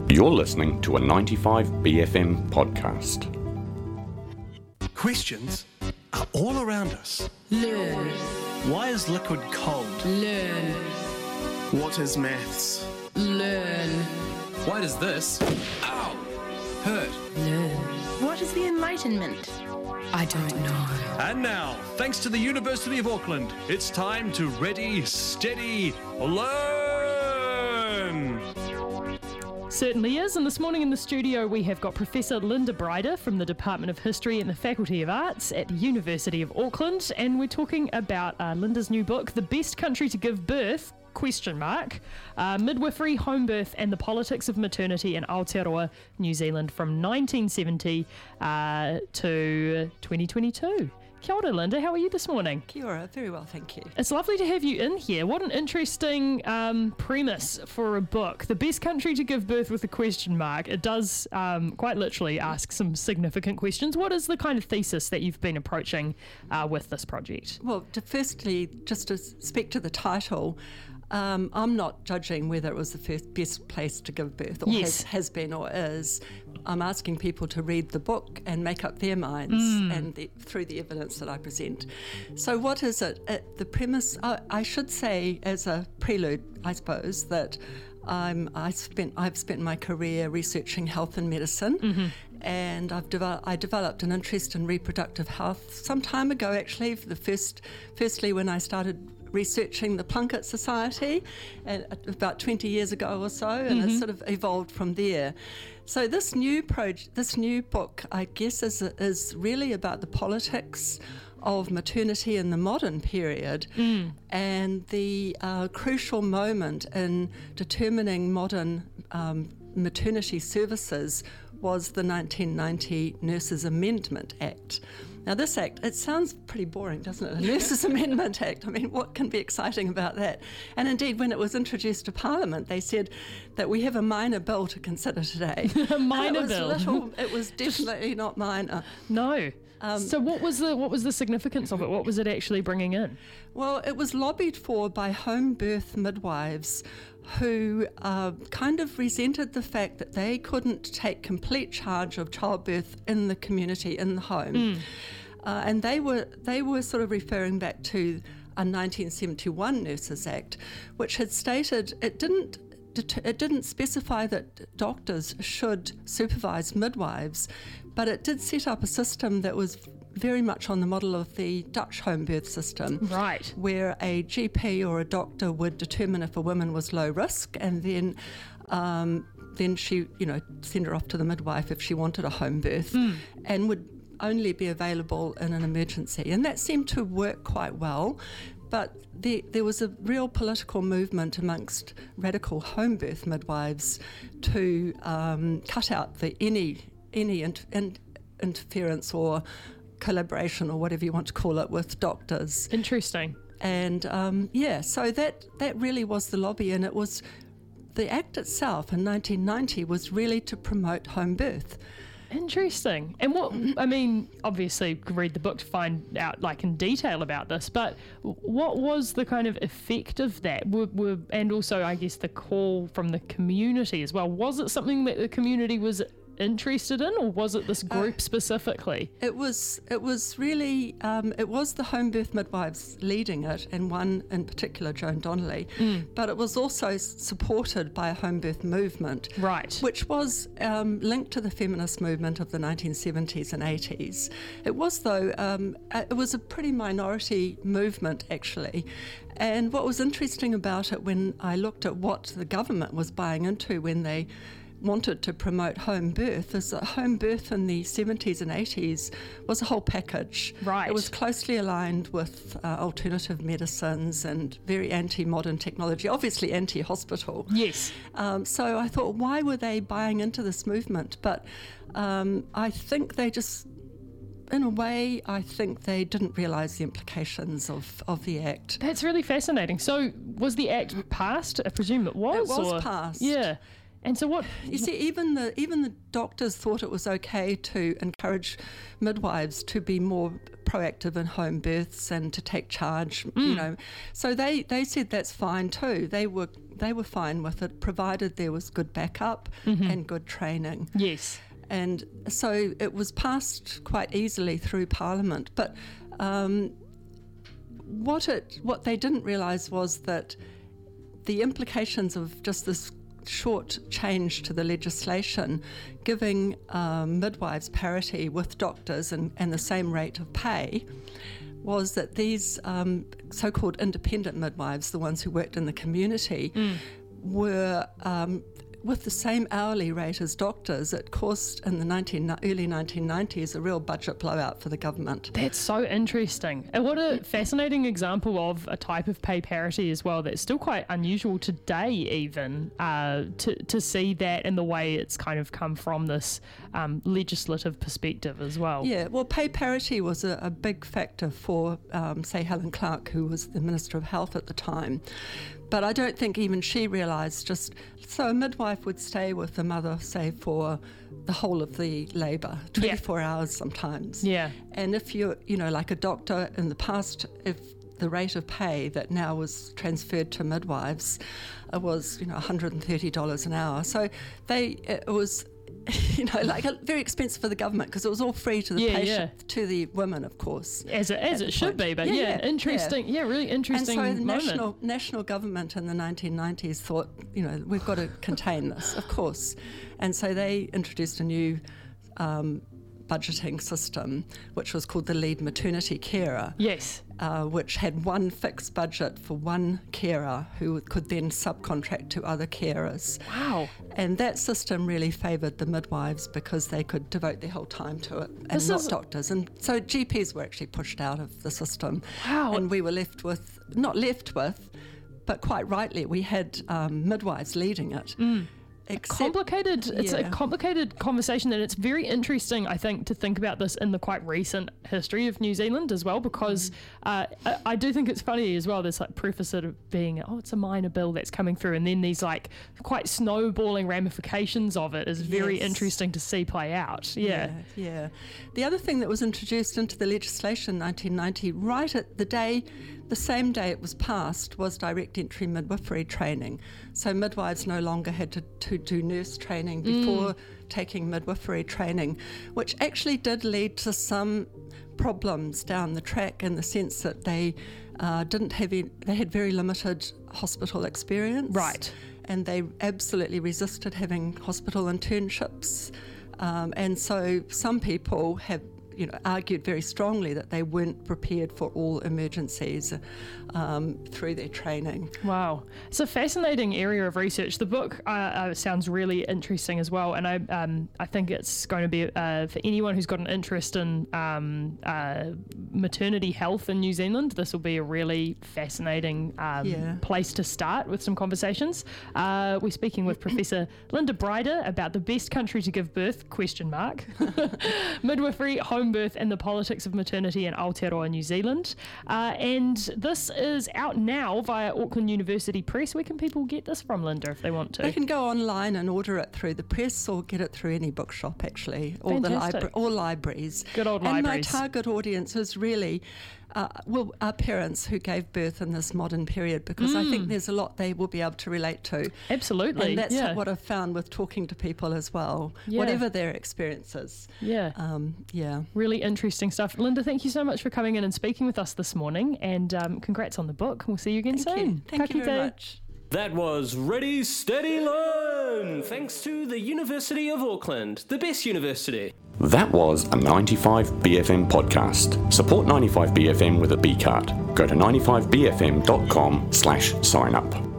You're listening to a 95BFM podcast. Questions are all around us. Learn. Why is liquid cold? Learn. What is maths? Learn. Why does this, ow, hurt? Learn. What is the Enlightenment? I don't know. And now, thanks to the University of Auckland, it's time to ready, steady, learn! Certainly is, and this morning in the studio we have got Professor Linda Bryder from the Department of History and the Faculty of Arts at the University of Auckland, and we're talking about Linda's new book, The Best Country to Give Birth, ? Midwifery, Home Birth and the Politics of Maternity in Aotearoa, New Zealand from 1970 to 2022. Kia ora, Linda. How are you this morning? Kia ora. Very well, thank you. It's lovely to have you in here. What an interesting premise for a book. The best country to give birth with ? It does quite literally ask some significant questions. What is the kind of thesis that you've been approaching with this project? Well, firstly, just to speak to the title, I'm not judging whether it was the best place to give birth or has been or is. I'm asking people to read the book and make up their minds and through the evidence that I present. So what is it? The premise, I should say as a prelude, I suppose, that I've spent my career researching health and medicine, and I developed an interest in reproductive health some time ago, actually. Firstly, when I started researching the Plunkett Society about 20 years ago or so, and it's sort of evolved from there. So this new book, I guess, is really about the politics of maternity in the modern period and the crucial moment in determining modern maternity services was the 1990 Nurses Amendment Act. Now this act, it sounds pretty boring, doesn't it? A Nurses Amendment Act. I mean, what can be exciting about that? And indeed, when it was introduced to Parliament, they said that we have a minor bill to consider today. A minor bill? It was definitely not minor. No. So what was the significance of it? What was it actually bringing in? Well, it was lobbied for by home birth midwives who kind of resented the fact that they couldn't take complete charge of childbirth in the community, in the home. And they were sort of referring back to a 1971 Nurses Act, which had stated it didn't specify that doctors should supervise midwives, but it did set up a system that was very much on the model of the Dutch home birth system, right? Where a GP or a doctor would determine if a woman was low risk, and then she, send her off to the midwife if she wanted a home birth, and would only be available in an emergency, and that seemed to work quite well. But there was a real political movement amongst radical home birth midwives to cut out any interference or collaboration or whatever you want to call it with doctors. Interesting. And so that really was the lobby, and it was the act itself in 1990 was really to promote home birth. Interesting. And obviously you could read the book to find out in detail about this, but what was the kind of effect of that? And also, I guess, the call from the community as well. Was it something that the community was interested in, or was it this group specifically? It was really it was the home birth midwives leading it, and one in particular, Joan Donnelly, but it was also supported by a home birth movement, right, which was linked to the feminist movement of the 1970s and 80s. It was, though, it was a pretty minority movement, actually. And what was interesting about it, when I looked at what the government was buying into when they wanted to promote home birth, is that home birth in the 70s and 80s was a whole package. Right. It was closely aligned with alternative medicines and very anti-modern technology, obviously anti-hospital. Yes. So I thought, why were they buying into this movement? But I think they just, in a way, I think they didn't realise the implications of the Act. That's really fascinating. So was the Act passed? I presume it was? It was passed. Yeah. And so what? You see, even the doctors thought it was okay to encourage midwives to be more proactive in home births and to take charge, So they said that's fine too. They were they were fine with it, provided there was good backup and good training. Yes. And so it was passed quite easily through Parliament. But what they didn't realise was that the implications of just this short change to the legislation, giving midwives parity with doctors and the same rate of pay, was that these so-called independent midwives, the ones who worked in the community, were with the same hourly rate as doctors. It caused, in the early 1990s, a real budget blowout for the government. That's so interesting. And what a fascinating example of a type of pay parity as well that's still quite unusual today even, to see that in the way it's kind of come from this legislative perspective as well. Yeah, well, pay parity was a big factor for, say, Helen Clark, who was the Minister of Health at the time. But I don't think even she realised so a midwife would stay with the mother, say, for the whole of the labour, 24 hours sometimes. Yeah. And if you're, like a doctor in the past, if the rate of pay that now was transferred to midwives was, $130 an hour. So it was like very expensive for the government because it was all free to the patient, to the women, of course. As it should be, but interesting. Yeah, really interesting moment. And so moment. the national government in the 1990s thought, we've got to contain this, of course. And so they introduced a new budgeting system, which was called the lead maternity carer. Yes. Which had one fixed budget for one carer who could then subcontract to other carers. Wow. And that system really favoured the midwives because they could devote their whole time to it, and not doctors. And so GPs were actually pushed out of the system. Wow. And we were but quite rightly, we had midwives leading it. It's a complicated conversation, and it's very interesting, I think, to think about this in the quite recent history of New Zealand as well, because I do think it's funny as well, this like preface of being, it's a minor bill that's coming through, and then these like quite snowballing ramifications of it is very interesting to see play out. Yeah. The other thing that was introduced into the legislation in 1990, right at the same day it was passed, was direct entry midwifery training. So midwives no longer had to do nurse training before taking midwifery training, which actually did lead to some problems down the track in the sense that they had very limited hospital experience. Right. And they absolutely resisted having hospital internships. And so some people have argued very strongly that they weren't prepared for all emergencies through their training. Wow. It's a fascinating area of research. The book sounds really interesting as well, and I think it's going to be, for anyone who's got an interest in maternity health in New Zealand, this will be a really fascinating place to start with some conversations. We're speaking with Professor Linda Bryder about the best country to give birth, ? Midwifery, home birth and the politics of maternity in Aotearoa, New Zealand. And this is out now via Auckland University Press. Where can people get this from, Linda, if they want to? They can go online and order it through the press or get it through any bookshop, actually, or libraries. Good old libraries. And my target audience is really our parents who gave birth in this modern period, because I think there's a lot they will be able to relate to. Absolutely. And that's what I've found with talking to people as well, whatever their experiences. Really interesting stuff. Linda, thank you so much for coming in and speaking with us this morning, and congrats on the book. We'll see you again soon. Thank you very much. That was Ready, Steady, Learn! Thanks to the University of Auckland, the best university. That was a 95BFM podcast. Support 95BFM with a B card. Go to 95bfm.com/sign up.